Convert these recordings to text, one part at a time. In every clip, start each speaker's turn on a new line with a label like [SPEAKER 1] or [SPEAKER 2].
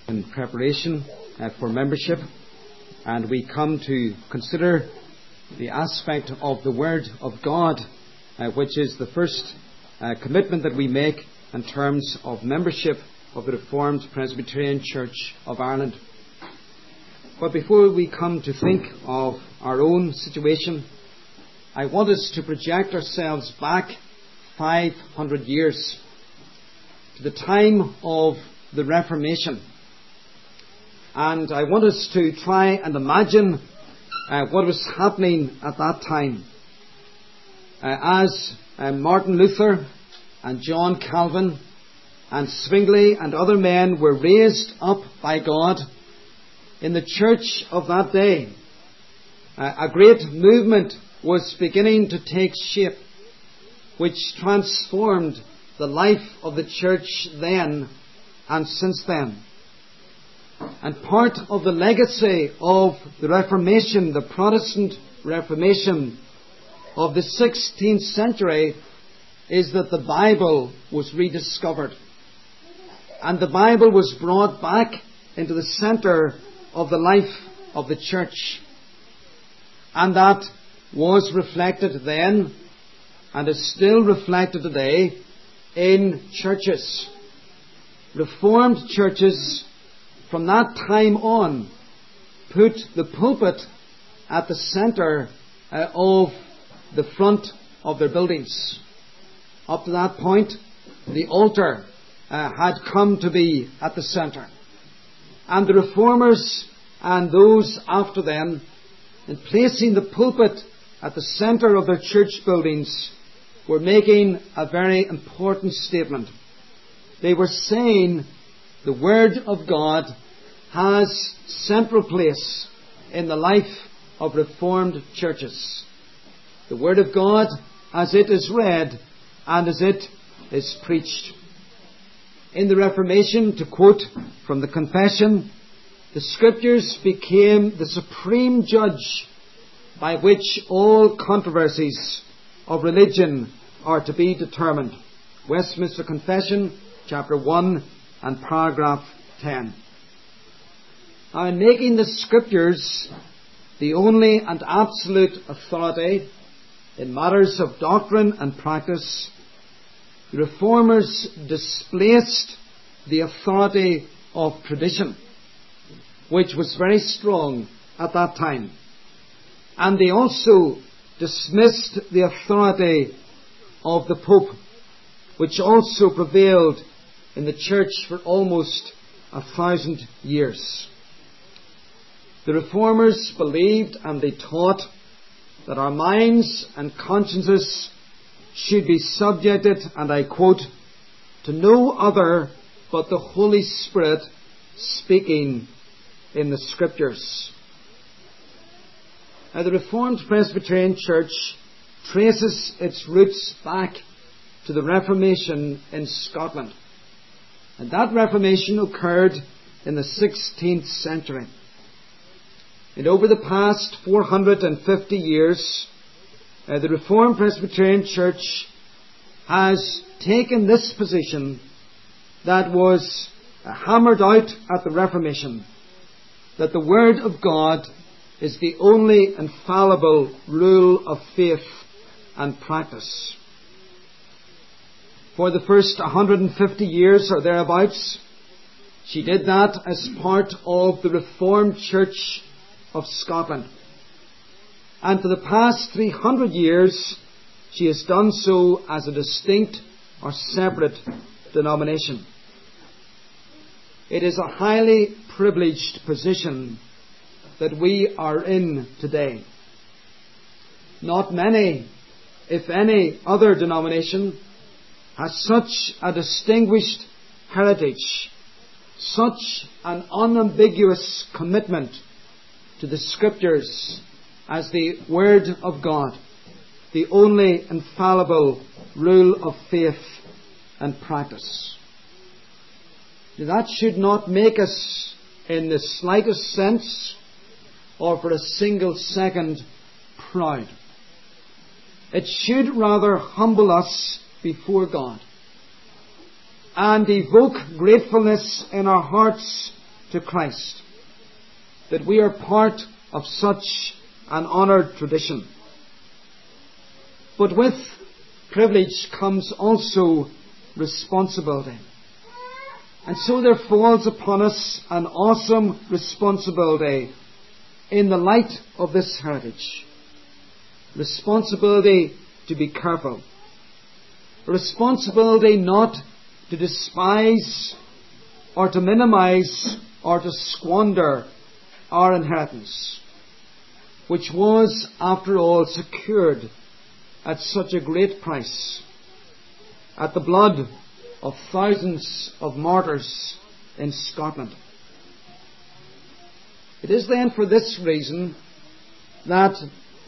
[SPEAKER 1] in preparation for membership, and we come to consider the aspect of the Word of God, which is the first commitment that we make in terms of membership of the Reformed Presbyterian Church of Ireland. But before we come to think of our own situation, I want us to project ourselves back 500 years to the time of the Reformation. And I want us to try and imagine what was happening at that time. As Martin Luther and John Calvin and Zwingli and other men were raised up by God in the church of that day, a great movement was beginning to take shape, which transformed the life of the church then and since then. And part of the legacy of the Reformation, the Protestant Reformation of the 16th century, is that the Bible was rediscovered. And the Bible was brought back into the centre of the life of the church. And that was reflected then and is still reflected today in churches. Reformed churches from that time on put the pulpit at the centre of the front of their buildings. Up to that point, the altar had come to be at the centre. And the Reformers and those after them, in placing the pulpit at the centre of their church buildings, were making a very important statement. They were saying the Word of God has central place in the life of Reformed churches. The Word of God as it is read and as it is preached. In the Reformation, to quote from the Confession, the Scriptures became the supreme judge by which all controversies of religion are to be determined. Westminster Confession, chapter 1 and paragraph 10. Now, in making the Scriptures the only and absolute authority in matters of doctrine and practice, the Reformers displaced the authority of tradition, which was very strong at that time. And they also dismissed the authority of the Pope, which also prevailed in the church for almost 1,000 years. The Reformers believed and they taught that our minds and consciences should be subjected, and I quote, to no other but the Holy Spirit speaking in the Scriptures. Now, the Reformed Presbyterian Church traces its roots back to the Reformation in Scotland. And that Reformation occurred in the 16th century. And over the past 450 years, the Reformed Presbyterian Church has taken this position that was hammered out at the Reformation, that the Word of God is the only infallible rule of faith and practice. For the first 150 years or thereabouts, she did that as part of the Reformed Church of Scotland. And for the past 300 years, she has done so as a distinct or separate denomination. It is a highly privileged position that we are in today. Not many, if any, other denomination has such a distinguished heritage, such an unambiguous commitment to the Scriptures as the Word of God, the only infallible rule of faith and practice. That should not make us, in the slightest sense, or for a single second, proud. It should rather humble us before God and evoke gratefulness in our hearts to Christ, that we are part of such an honoured tradition. But with privilege comes also responsibility. And so there falls upon us an awesome responsibility in the light of this heritage. Responsibility to be careful. Responsibility not to despise or to minimize or to squander our inheritance, which was, after all, secured at such a great price, at the blood of thousands of martyrs in Scotland. It is then for this reason that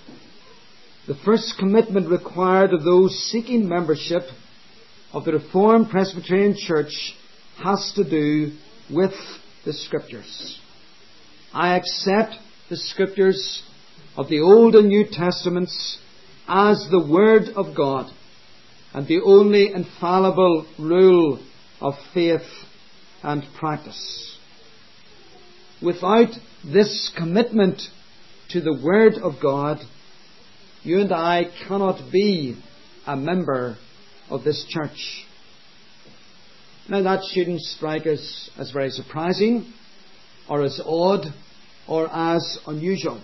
[SPEAKER 1] the first commitment required of those seeking membership of the Reformed Presbyterian Church has to do with the Scriptures. I accept the Scriptures of the Old and New Testaments as the Word of God and the only infallible rule of faith and practice. Without this commitment to the Word of God, you and I cannot be a member of this church. Now that shouldn't strike us as very surprising, or as odd, or as unusual.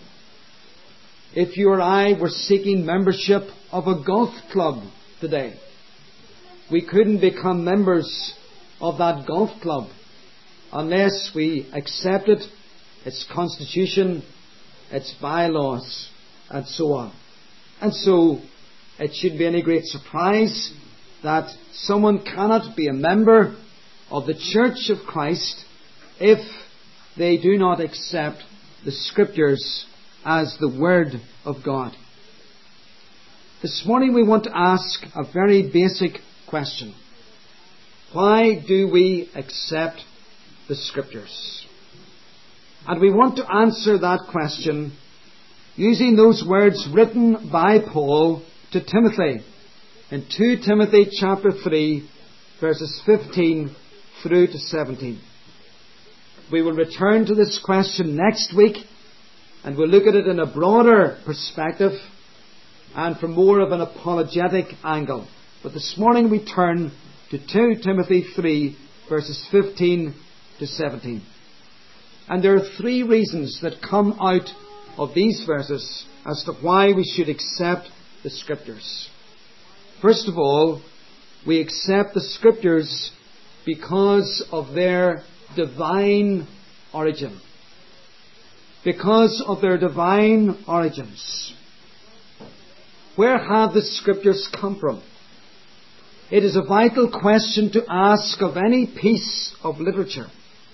[SPEAKER 1] If you or I were seeking membership of a golf club today, we couldn't become members of that golf club unless we accepted its constitution, its bylaws, and so on. And so it shouldn't be any great surprise that someone cannot be a member of the Church of Christ if they do not accept the Scriptures as the Word of God. This morning we want to ask a very basic question. Why do we accept the Scriptures? And we want to answer that question using those words written by Paul to Timothy in 2 Timothy chapter 3, verses 15 through to 17. We will return to this question next week, and we'll look at it in a broader perspective and from more of an apologetic angle. But this morning we turn to 2 Timothy 3, verses 15 to 17. And there are three reasons that come out of these verses as to why we should accept the Scriptures. First of all, we accept the Scriptures because of their divine origin. Because of their divine origins. Where have the Scriptures come from? It is a vital question to ask of any piece of literature.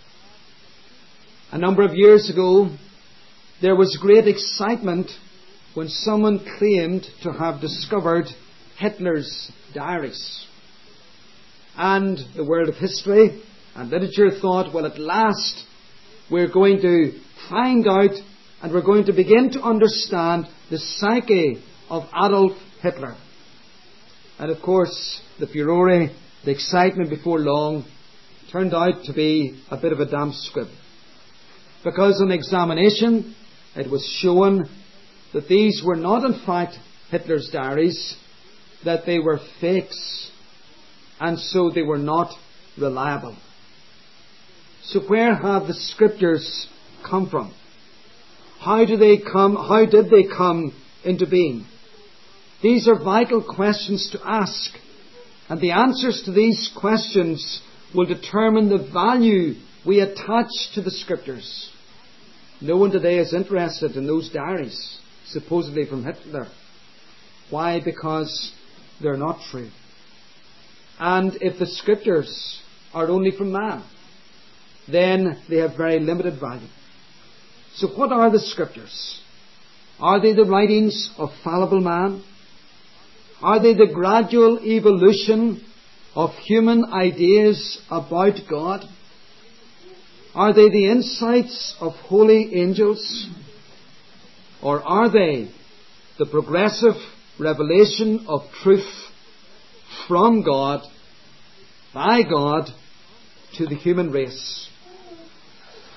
[SPEAKER 1] A number of years ago, there was great excitement when someone claimed to have discovered Hitler's diaries. And the world of history and literature thought, well, at last we're going to find out and we're going to begin to understand the psyche of Adolf Hitler. And of course, the furore, the excitement before long, turned out to be a bit of a damp squib. Because on examination, it was shown that these were not in fact Hitler's diaries, that they were fakes, and so they were not reliable. So where have the Scriptures come from? How did they come into being? These are vital questions to ask, and the answers to these questions will determine the value we attach to the Scriptures. No one today is interested in those diaries, supposedly from Hitler. Why? Because they're not true. And if the Scriptures are only from man, then they have very limited value. So what are the Scriptures? Are they the writings of fallible man? Are they the gradual evolution of human ideas about God? Are they the insights of holy angels? Or are they the progressive revelation of truth from God, by God, to the human race?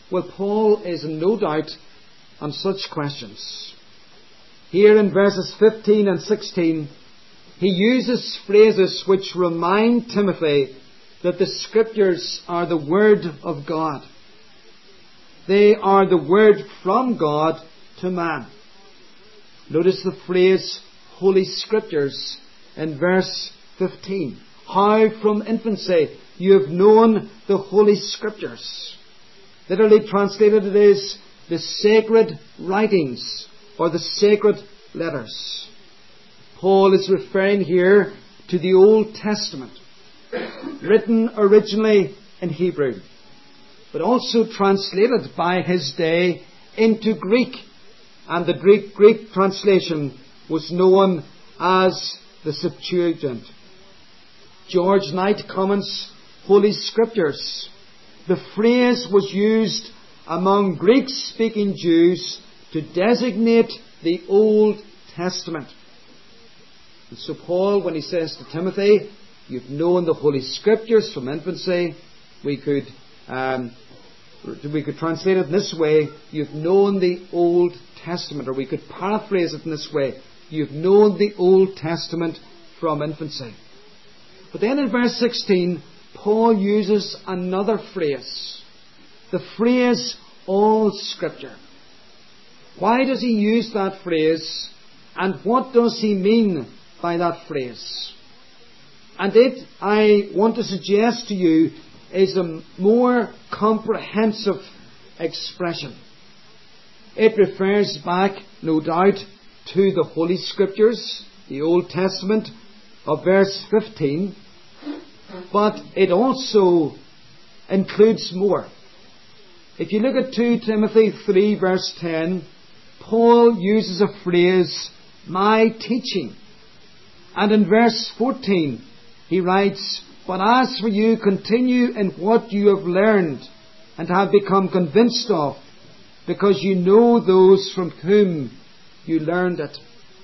[SPEAKER 1] Well, Paul is in no doubt on such questions. Here in verses 15 and 16, he uses phrases which remind Timothy that the Scriptures are the Word of God. They are the Word from God to man. Notice the phrase Holy Scriptures in verse 15. How from infancy you have known the Holy Scriptures. Literally translated, it is the sacred writings or the sacred letters. Paul is referring here to the Old Testament, written originally in Hebrew, but also translated by his day into Greek. And the Greek translation was known as the Septuagint. George Knight comments, Holy Scriptures. The phrase was used among Greek-speaking Jews to designate the Old Testament. And so Paul, when he says to Timothy, you've known the Holy Scriptures from infancy, we could translate it in this way, you've known the Old Testament, or we could paraphrase it in this way, you've known the Old Testament from infancy. But then in verse 16, Paul uses another phrase, the phrase all Scripture. Why does he use that phrase, and what does he mean by that phrase? And it, I want to suggest to you, is a more comprehensive expression. It refers back, no doubt, to the Holy Scriptures, the Old Testament of verse 15, but it also includes more. If you look at 2 Timothy 3 verse 10, Paul uses a phrase, my teaching. And in verse 14, he writes, but as for you, continue in what you have learned and have become convinced of, because you know those from whom you learned it.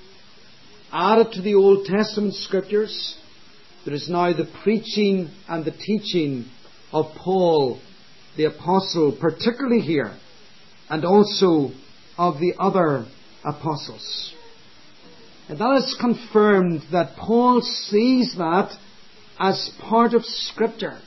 [SPEAKER 1] Added to the Old Testament Scriptures, there is now the preaching and the teaching of Paul, the Apostle, particularly here, and also of the other apostles. And that is confirmed that Paul sees that as part of Scripture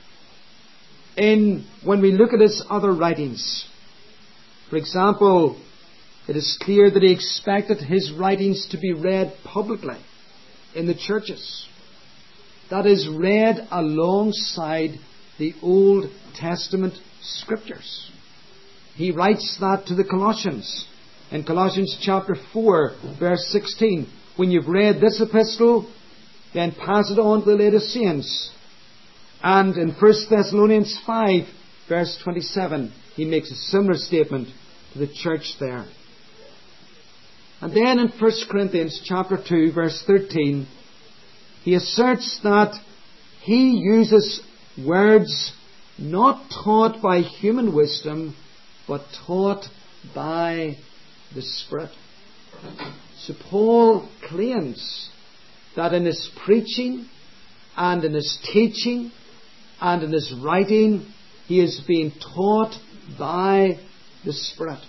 [SPEAKER 1] when we look at his other writings. For example, it is clear that he expected his writings to be read publicly in the churches. That is, read alongside the Old Testament Scriptures. He writes that to the Colossians in Colossians chapter 4 verse 16. When you've read this epistle, then pass it on to the Laodiceans. And in 1 Thessalonians 5 verse 27, he makes a similar statement to the church there. And then in 1 Corinthians chapter 2 verse 13, he asserts that he uses words not taught by human wisdom, but taught by the Spirit. So Paul claims that in his preaching and in his teaching and in his writing, he is being taught by the Spirit.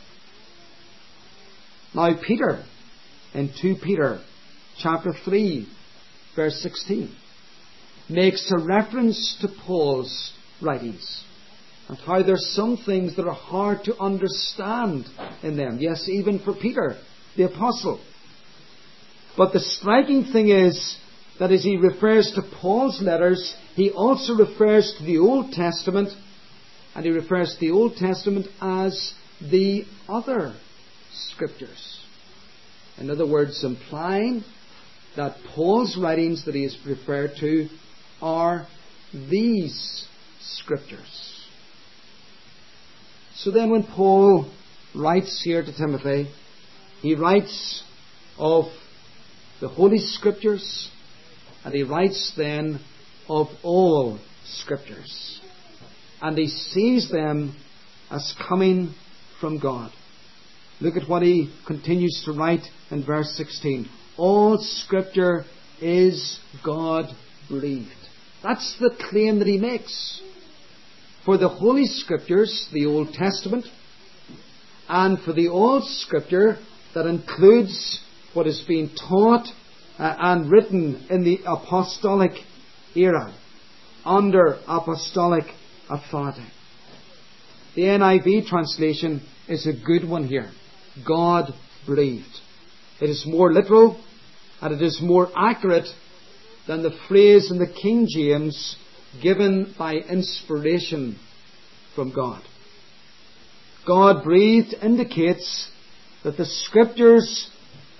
[SPEAKER 1] Now Peter, in 2 Peter chapter 3 verse 16, makes a reference to Paul's writings and how there are some things that are hard to understand in them. Yes, even for Peter, the apostle. But the striking thing is that as he refers to Paul's letters, he also refers to the Old Testament, and he refers to the Old Testament as the other Scriptures. In other words, implying that Paul's writings that he is referred to are these Scriptures. So then when Paul writes here to Timothy, he writes of the Holy Scriptures, and he writes then of all Scriptures. And he sees them as coming from God. Look at what he continues to write in verse 16. All Scripture is God-breathed. That's the claim that he makes. for the Holy Scriptures, the Old Testament, and for the Old Scripture that includes what is being taught and written in the apostolic era, under apostolic authority. The NIV translation is a good one here. God breathed. It is more literal and it is more accurate than the phrase in the King James, given by inspiration from God. God breathed indicates that the Scriptures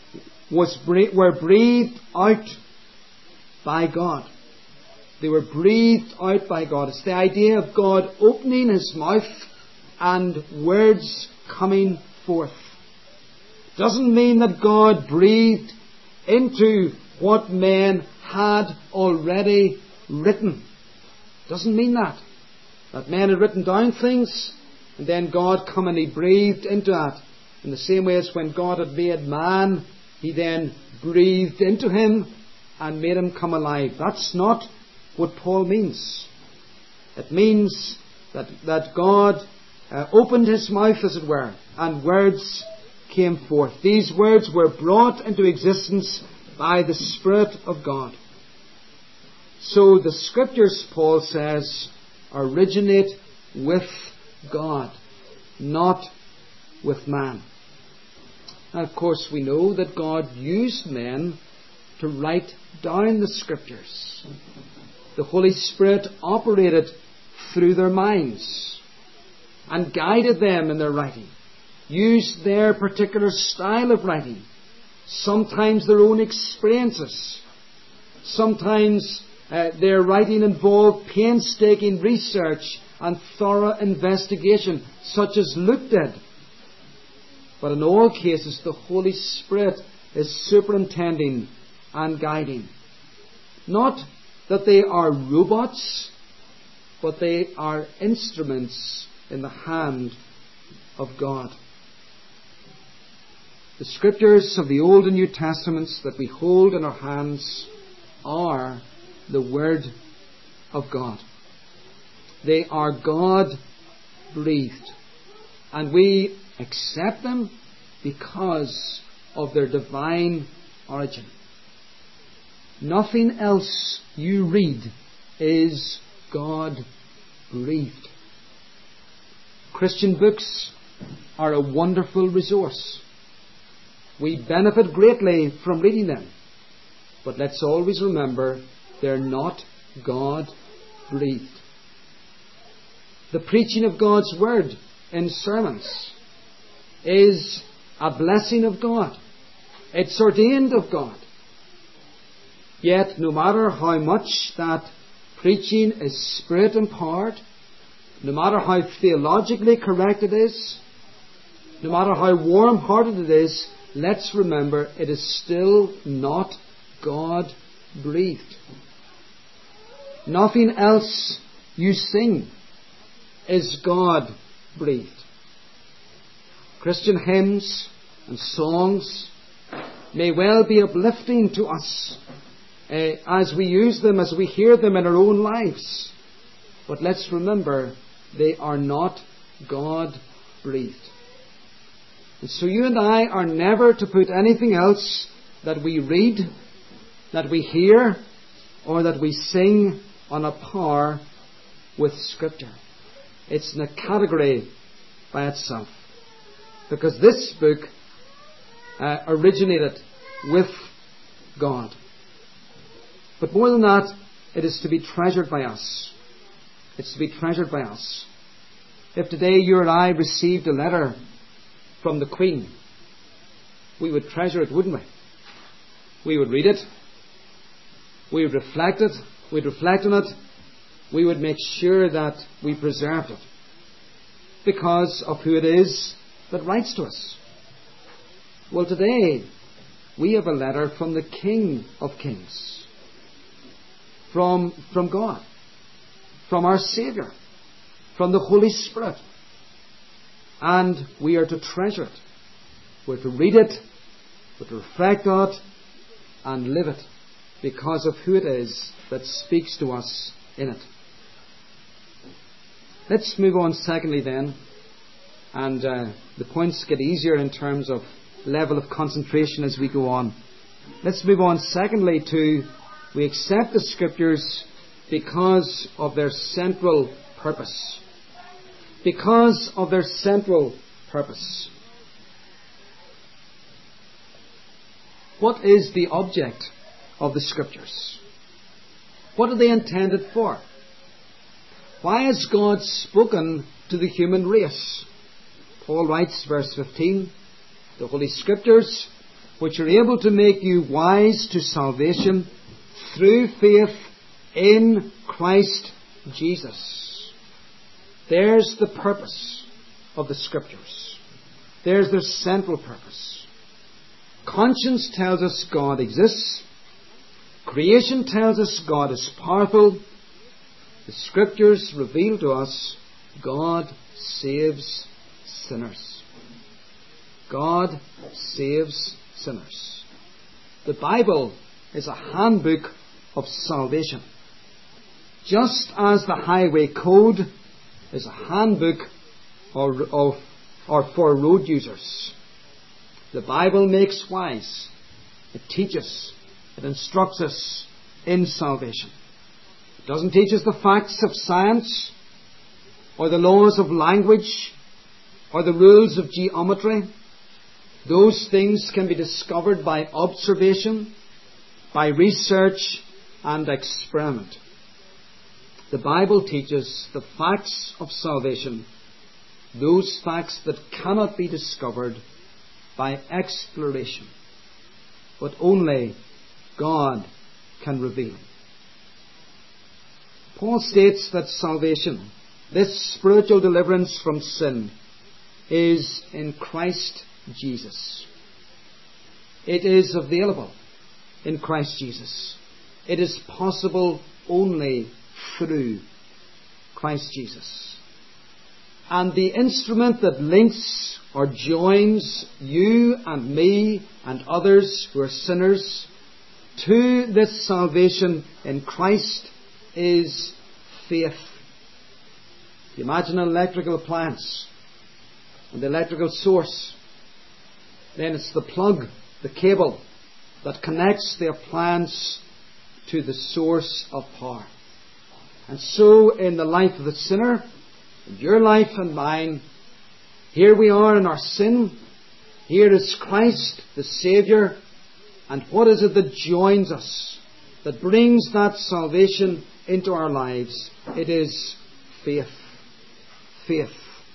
[SPEAKER 1] were breathed out by God. They were breathed out by God. It's the idea of God opening His mouth and words coming forth. It doesn't mean that God breathed into what men had already written. It doesn't mean that. That men had written down things and then God come and He breathed into that. In the same way as when God had made man, He then breathed into him and made him come alive. That's not what Paul means. It means that God opened His mouth, as it were, and words came forth. These words were brought into existence by the Spirit of God. So the Scriptures, Paul says, originate with God, not with man. Now, of course, we know that God used men to write down the Scriptures. The Holy Spirit operated through their minds and guided them in their writing, used their particular style of writing, sometimes their own experiences. Sometimes their writing involved painstaking research and thorough investigation, such as Luke did. But in all cases, the Holy Spirit is superintending and guiding. Not that they are robots, but they are instruments in the hand of God. The Scriptures of the Old and New Testaments that we hold in our hands are the Word of God. They are God-breathed. And we accept them because of their divine origin. Nothing else you read is God-breathed. Christian books are a wonderful resource. We benefit greatly from reading them. But let's always remember, they're not God-breathed. The preaching of God's Word in sermons is a blessing of God. It's ordained of God. Yet, no matter how much that preaching is Spirit empowered, no matter how theologically correct it is, no matter how warm-hearted it is, let's remember it is still not God-breathed. Nothing else you sing is God-breathed. Christian hymns and songs may well be uplifting to us as we use them, as we hear them in our own lives. But let's remember, they are not God-breathed. And so you and I are never to put anything else that we read, that we hear, or that we sing on a par with Scripture. It's in a category by itself. Because this book originated with God. But more than that, it is to be treasured by us. It's to be treasured by us. If today you and I received a letter from the Queen, we would treasure it, wouldn't we? We would read it. We would reflect it. We'd reflect on it. We would make sure that we preserved it. Because of who it is that writes to us. Well, today we have a letter from the King of Kings. From God. From our Saviour. From the Holy Spirit. And we are to treasure it. We're to read it. We're to reflect on it. And live it. Because of who it is that speaks to us in it. Let's move on secondly then, and the points get easier in terms of level of concentration as we go on. Let's move on secondly to, we accept the Scriptures because of their central purpose. Because of their central purpose. What is the object of the Scriptures? What are they intended for? Why has God spoken to the human race? Paul writes, verse 15, the Holy Scriptures, which are able to make you wise to salvation through faith in Christ Jesus. There's the purpose of the Scriptures. There's their central purpose. Conscience tells us God exists. Creation tells us God is powerful. The Scriptures reveal to us God saves sinners. God saves sinners. The Bible is a handbook of salvation. Just as the highway code is a handbook or for road users. The Bible makes wise. It teaches. It instructs us in salvation. It doesn't teach us the facts of science or the laws of language or the rules of geometry. Those things can be discovered by observation, by research and experiment. The Bible teaches the facts of salvation, those facts that cannot be discovered by exploration, but only God can reveal. Paul states that salvation, this spiritual deliverance from sin, is in Christ Jesus. It is available in Christ Jesus. It is possible only through Christ Jesus. And the instrument that links or joins you and me and others who are sinners to this salvation in Christ is faith. You imagine an electrical appliance and the electrical source. Then it's the plug, the cable, that connects the appliance to the source of power. And so in the life of the sinner, in your life and mine, here we are in our sin. Here is Christ, the Saviour. And what is it that joins us, that brings that salvation into our lives? It is faith. Faith.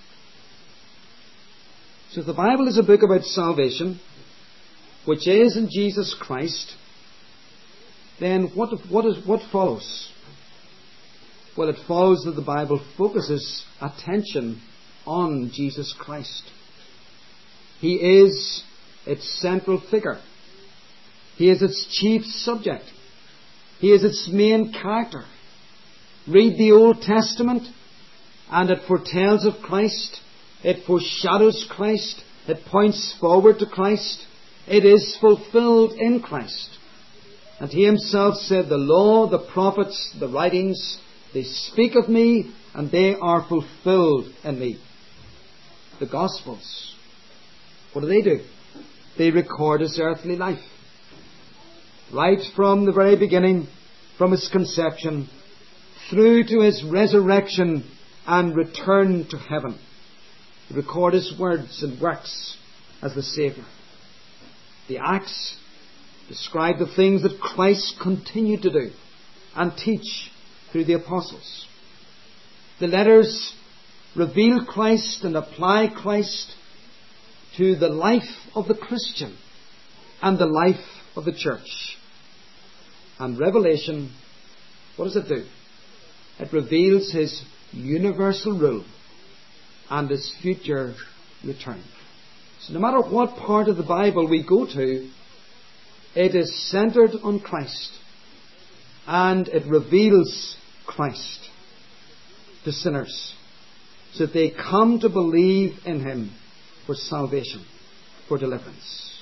[SPEAKER 1] So if the Bible is a book about salvation, which is in Jesus Christ, then what follows? Well, it follows that the Bible focuses attention on Jesus Christ. He is its central figure. He is its chief subject. He is its main character. Read the Old Testament and it foretells of Christ. It foreshadows Christ. It points forward to Christ. It is fulfilled in Christ. And He Himself said, the law, the prophets, the writings, they speak of me and they are fulfilled in me. The Gospels, what do? They record His earthly life. Right from the very beginning, from His conception, through to His resurrection and return to heaven. They record His words and works as the Saviour. The Acts describe the things that Christ continued to do and teach through the apostles. The letters reveal Christ and apply Christ to the life of the Christian and the life of the church. And Revelation, what does it do? It reveals His universal rule and His future return. So no matter what part of the Bible we go to, it is centered on Christ and it reveals Christ to sinners so that they come to believe in Him for salvation, for deliverance.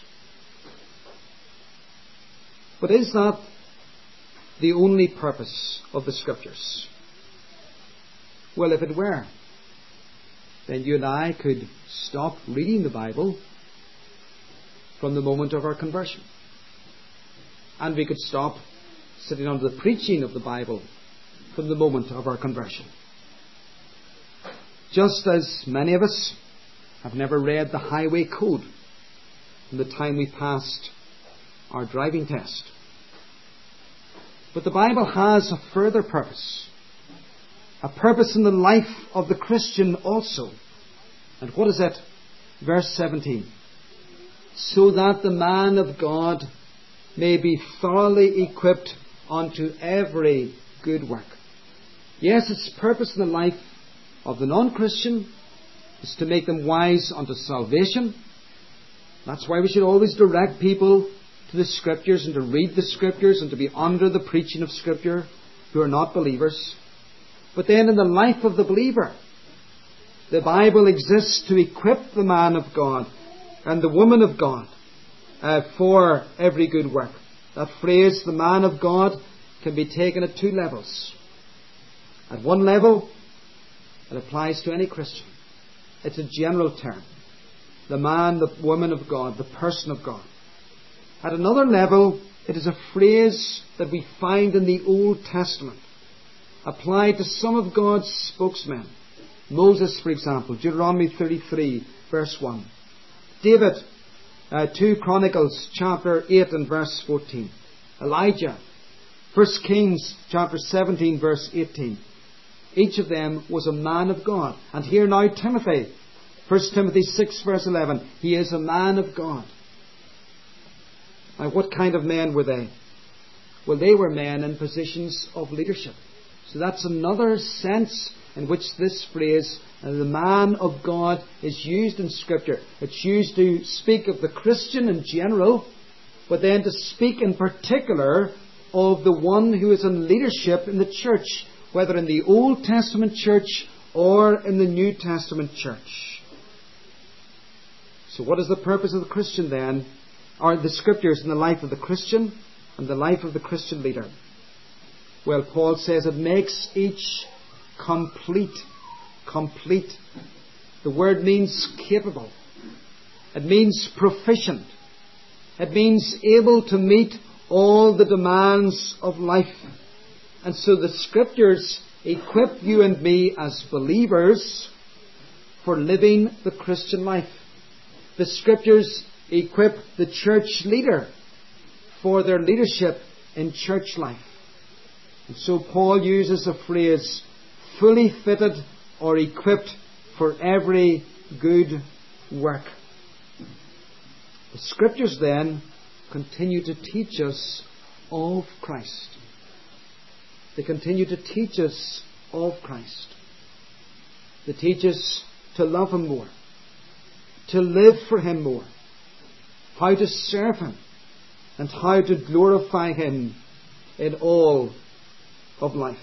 [SPEAKER 1] But is that the only purpose of the Scriptures? Well, if it were, then you and I could stop reading the Bible from the moment of our conversion. And we could stop sitting under the preaching of the Bible from the moment of our conversion. Just as many of us have never read the highway code from the time we passed our driving test. But the Bible has a further purpose. A purpose in the life of the Christian also. And what is it? Verse 17. So that the man of God may be thoroughly equipped unto every good work. Yes, its purpose in the life of the non-Christian is to make them wise unto salvation. That's why we should always direct people to the Scriptures and to read the Scriptures and to be under the preaching of Scripture who are not believers. But then in the life of the believer, the Bible exists to equip the man of God and the woman of God for every good work. That phrase, the man of God, can be taken at two levels. At one level, it applies to any Christian. It's a general term. The man, the woman of God, the person of God. At another level, it is a phrase that we find in the Old Testament, applied to some of God's spokesmen. Moses, for example, Deuteronomy 33, verse 1. David, 2 Chronicles, chapter 8 and verse 14. Elijah, 1 Kings, chapter 17, verse 18. Each of them was a man of God. And here now Timothy, 1 Timothy 6, verse 11. He is a man of God. Now, what kind of men were they? Well, they were men in positions of leadership. So that's another sense in which this phrase, the man of God, is used in Scripture. It's used to speak of the Christian in general, but then to speak in particular of the one who is in leadership in the church, whether in the Old Testament church or in the New Testament church. So what is the purpose of the Christian then? Are the Scriptures in the life of the Christian and the life of the Christian leader? Well, Paul says it makes each complete. Complete. The word means capable. It means proficient. It means able to meet all the demands of life. And so the Scriptures equip you and me as believers for living the Christian life. The Scriptures equip the church leader for their leadership in church life. And so Paul uses the phrase, fully fitted or equipped for every good work. The Scriptures then continue to teach us of Christ. They continue to teach us of Christ. They teach us to love Him more, to live for Him more, how to serve Him, and how to glorify Him in all of life.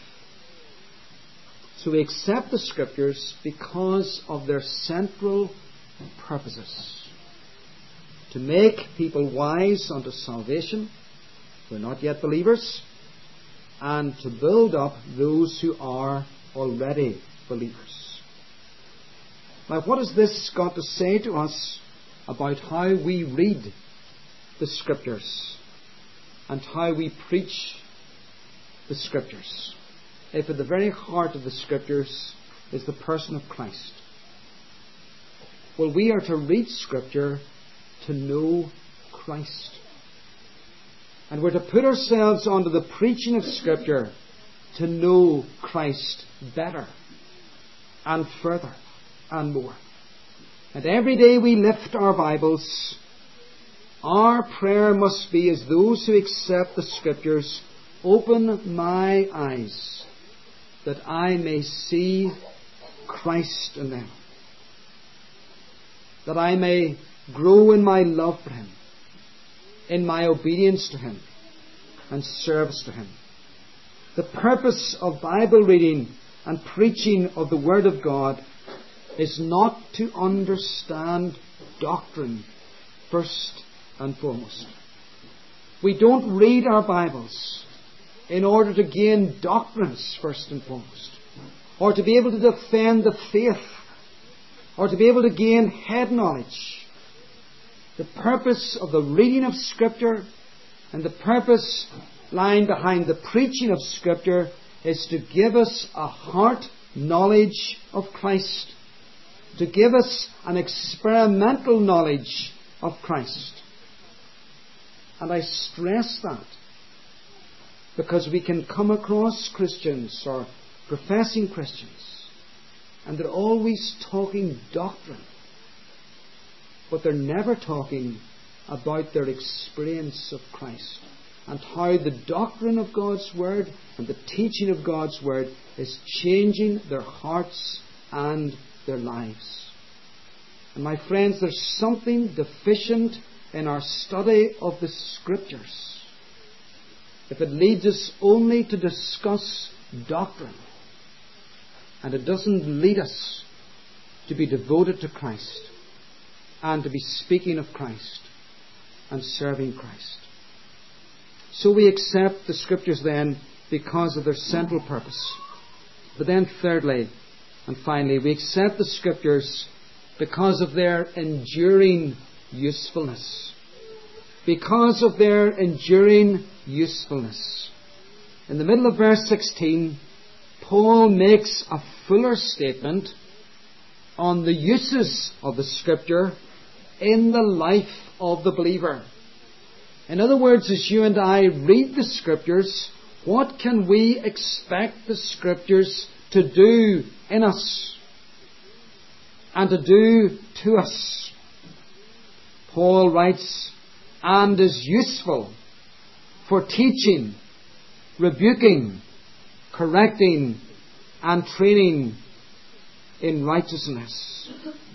[SPEAKER 1] So we accept the Scriptures because of their central purposes. To make people wise unto salvation, who are not yet believers, and to build up those who are already believers. Now, what has this got to say to us about how we read the Scriptures and how we preach the Scriptures, if at the very heart of the Scriptures is the person of Christ? Well, we are to read Scripture to know Christ. And we're to put ourselves under the preaching of Scripture to know Christ better and further and more. And every day we lift our Bibles, our prayer must be, as those who accept the Scriptures, open my eyes that I may see Christ in them, that I may grow in my love for Him, in my obedience to Him, and service to Him. The purpose of Bible reading and preaching of the Word of God is not to understand doctrine first and foremost. We don't read our Bibles in order to gain doctrines first and foremost, or to be able to defend the faith or to be able to gain head knowledge. The purpose of the reading of Scripture and the purpose lying behind the preaching of Scripture is to give us a heart knowledge of Christ, to give us an experimental knowledge of Christ. And I stress that because we can come across Christians or professing Christians and they're always talking doctrine, but they're never talking about their experience of Christ and how the doctrine of God's Word and the teaching of God's Word is changing their hearts and their lives. And my friends, there's something deficient in our study of the Scriptures if it leads us only to discuss doctrine and it doesn't lead us to be devoted to Christ and to be speaking of Christ and serving Christ. So we accept the Scriptures then because of their central purpose. But then thirdly and finally, we accept the Scriptures because of their enduring usefulness. Because of their enduring usefulness. In the middle of verse 16, Paul makes a fuller statement on the uses of the Scripture in the life of the believer. In other words, as you and I read the Scriptures, what can we expect the Scriptures to do in us and to do to us? Paul writes, and is useful for teaching, rebuking, correcting, and training in righteousness.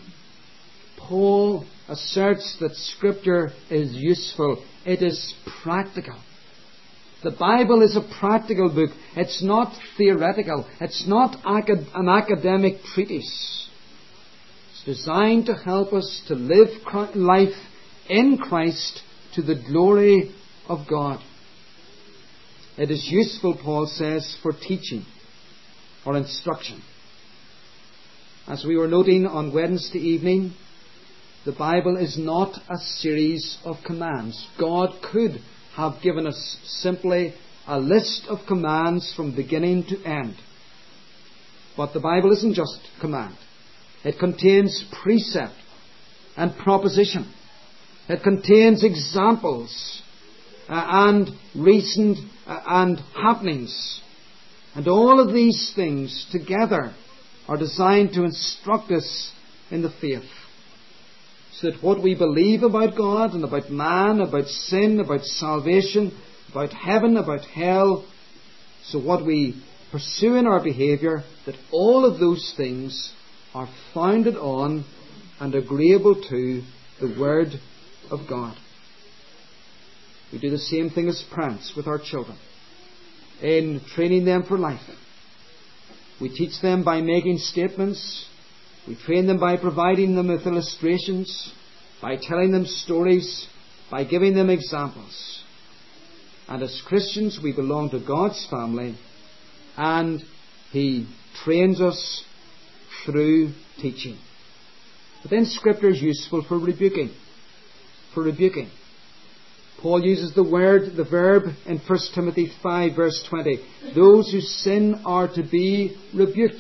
[SPEAKER 1] Paul asserts that Scripture is useful. It is practical. The Bible is a practical book. It's not theoretical. It's not an academic treatise. It's designed to help us to live life in Christ to the glory of God. It is useful, Paul says, for teaching or instruction. As we were noting on Wednesday evening, the Bible is not a series of commands. God could have given us simply a list of commands from beginning to end. But the Bible isn't just command. It contains precept and proposition. It contains examples and recent and happenings. And all of these things together are designed to instruct us in the faith. So that what we believe about God and about man, about sin, about salvation, about heaven, about hell, so what we pursue in our behaviour, that all of those things are founded on and agreeable to the Word of God. We do the same thing as parents with our children in training them for life. We teach them by making statements. We train them by providing them with illustrations, by telling them stories, by giving them examples. And as Christians, we belong to God's family, and He trains us through teaching. But then Scripture is useful for rebuking. For rebuking. Paul uses the verb in 1 Timothy 5 verse 20. Those who sin are to be rebuked.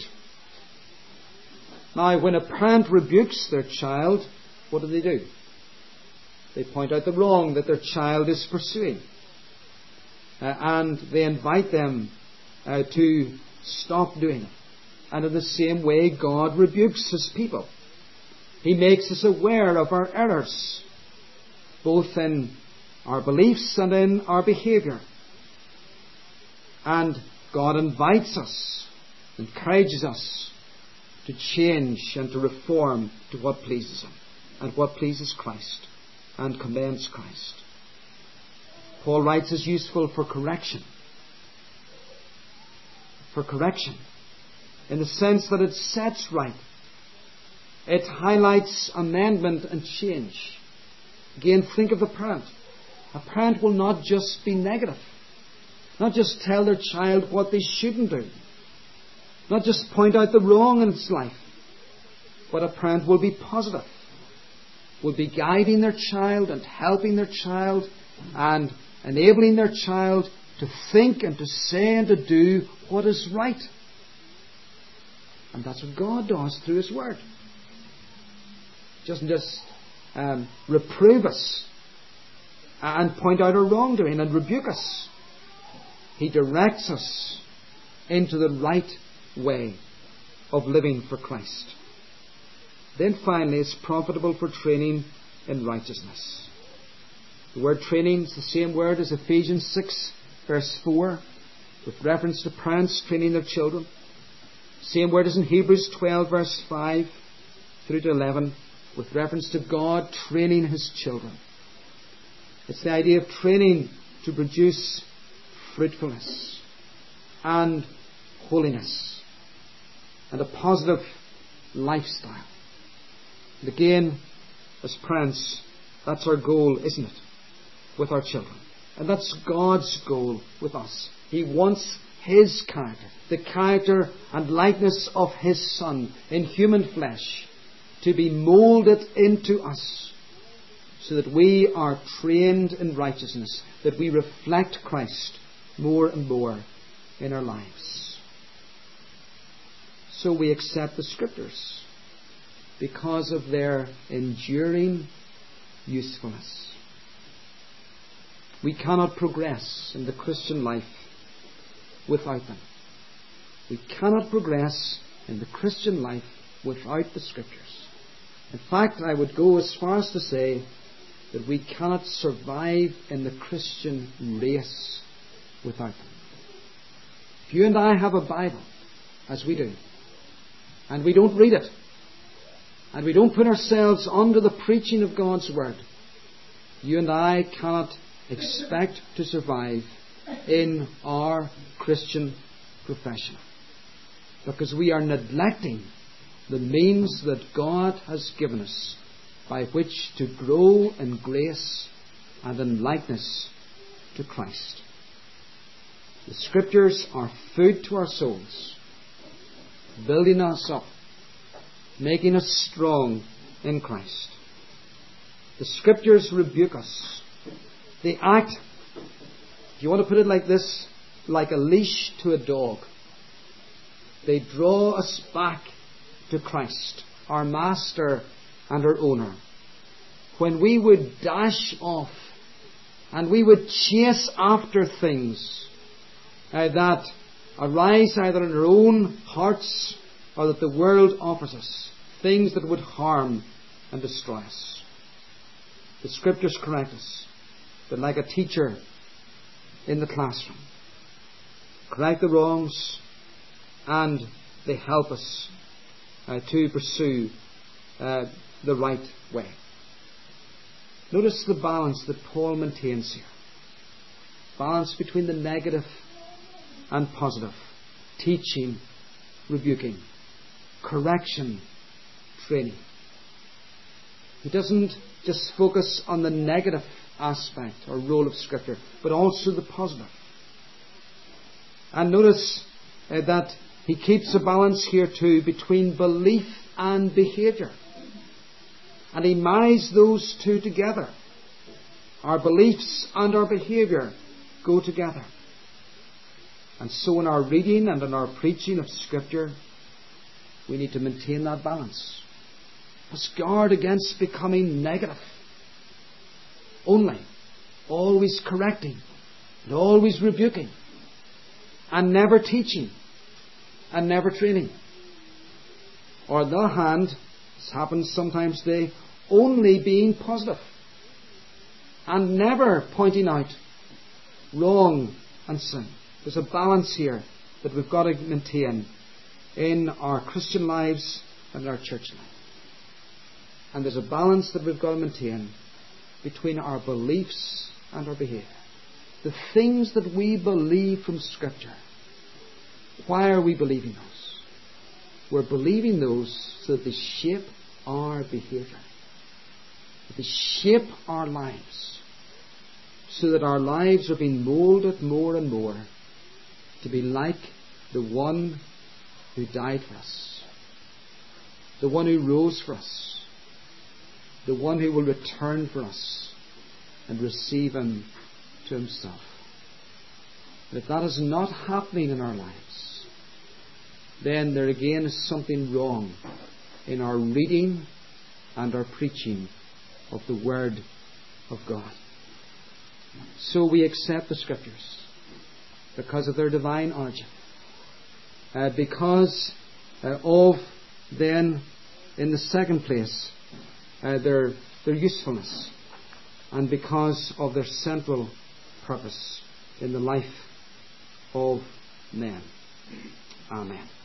[SPEAKER 1] Now, when a parent rebukes their child, what do? They point out the wrong that their child is pursuing. And they invite them to stop doing it. And in the same way, God rebukes His people. He makes us aware of our errors, both in our beliefs and in our behaviour. And God invites us, encourages us to change and to reform to what pleases Him and what pleases Christ and commends Christ. Paul writes is useful for correction. For correction. In the sense that it sets right. It highlights amendment and change. Again, think of the parent. A parent will not just be negative. Not just tell their child what they shouldn't do. Not just point out the wrong in its life. but a parent will be positive, will be guiding their child and helping their child and enabling their child to think and to say and to do what is right. And that's what God does through His Word. He doesn't just reprove us and point out our wrongdoing and rebuke us. He directs us into the right way of living for Christ. Then finally, it's profitable for training in righteousness. The word training is the same word as Ephesians 6 verse 4, with reference to parents training their children. Same word as in Hebrews 12 verse 5 through to 11, with reference to God training His children. It's the idea of training to produce fruitfulness and holiness and a positive lifestyle. And again, as parents, that's our goal, isn't it? With our children. And that's God's goal with us. He wants His character, the character and likeness of His Son in human flesh, to be moulded into us so that we are trained in righteousness, that we reflect Christ more and more in our lives. So we accept the Scriptures because of their enduring usefulness. We cannot progress in the Christian life without them. We cannot progress in the Christian life without the Scriptures. In fact, I would go as far as to say that we cannot survive in the Christian race without them. If you and I have a Bible, as we do, and we don't read it, and we don't put ourselves under the preaching of God's Word, you and I cannot expect to survive in our Christian profession, because we are neglecting the means that God has given us by which to grow in grace and in likeness to Christ. The Scriptures are food to our souls, building us up, making us strong in Christ. The Scriptures rebuke us. They act, if you want to put it like this, like a leash to a dog. They draw us back to Christ, our Master and our Owner. When we would dash off and we would chase after things that arise either in our own hearts or that the world offers us, things that would harm and destroy us. The Scriptures correct us, but like a teacher in the classroom, correct the wrongs, and they help us to pursue the right way. Notice the balance that Paul maintains here. Balance between the negative and positive. Teaching, rebuking. Correction, training. He doesn't just focus on the negative aspect or role of Scripture, but also the positive. And notice that he keeps a balance here too between belief and behaviour. And he marries those two together. Our beliefs and our behaviour go together. And so in our reading and in our preaching of Scripture, we need to maintain that balance. Must guard against becoming negative. Only, always correcting, and always rebuking, and never teaching, and never training. Or on the other hand, this happens sometimes today, only being positive, and never pointing out wrong and sin. There's a balance here that we've got to maintain in our Christian lives and in our church life. And there's a balance that we've got to maintain between our beliefs and our behaviour. The things that we believe from Scripture. Why are we believing those? We're believing those so that they shape our behaviour. That they shape our lives. So that our lives are being moulded more and more to be like the one who died for us. the one who rose for us, the one who will return for us and receive Him to Himself. And if that is not happening in our lives, then there again is something wrong in our reading and our preaching of the Word of God. So we accept the Scriptures because of their divine origin, because of then, in the second place, their usefulness, and because of their central purpose in the life of men. Amen.